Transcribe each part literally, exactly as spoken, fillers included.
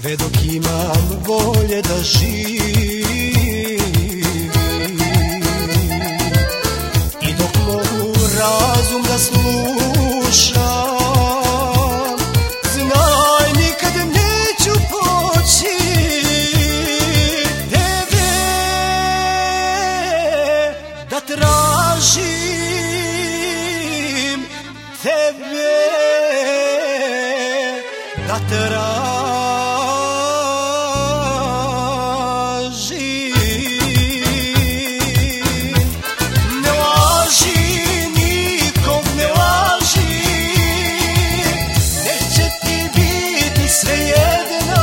Sve dok imam volje da živim i dok mogu razum da slušam, znaj nikad neću poći tebe da tražim, tebe da tražim. Ne laži nikom, ne laži, neće ti biti svejedno.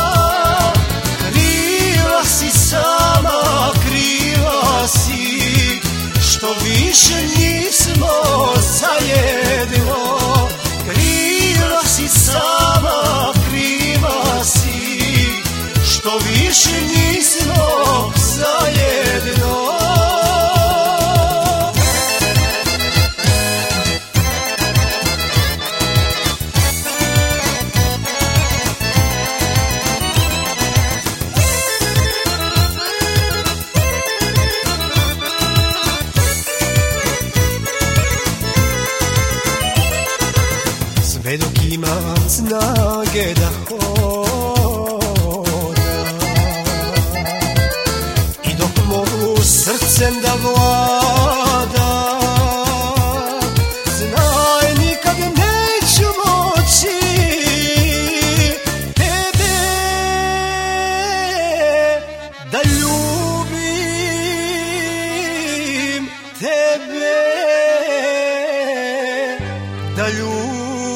Kriva si sama, kriva si što više nismo zajedno. Kriva si sama, kriva si što više nismo zajedno. Sve dok imam snage da hodam i dok mogu srcem da vladam, znaj nikad neću moći tebe da ljubim, tebe da ljubim.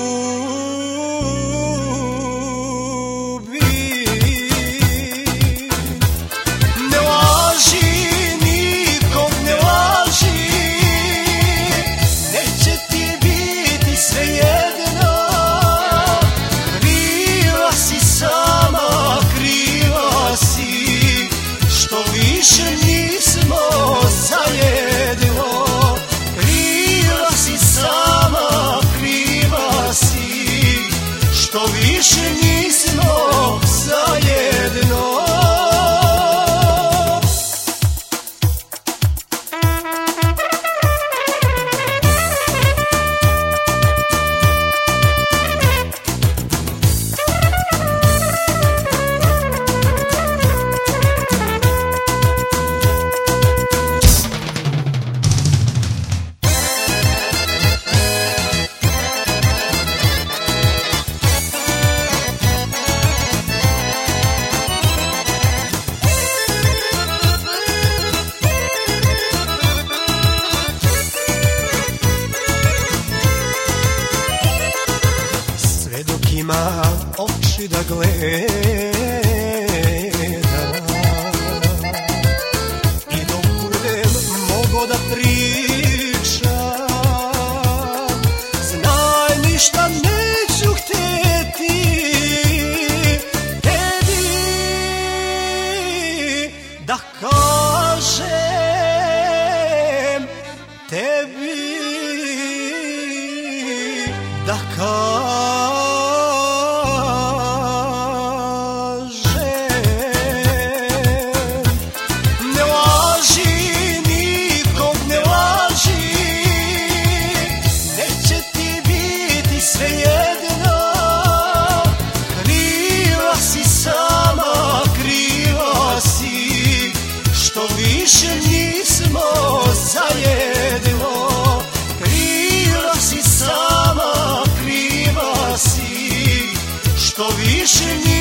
Što više nismo zajedno. Imam oči da gledam i dok budem mogo da pričam, znaj ništa neću hteti tebi da kažem, tebi da kažem. Više nismo zajedno. Kriva si sama, kriva si što više nismo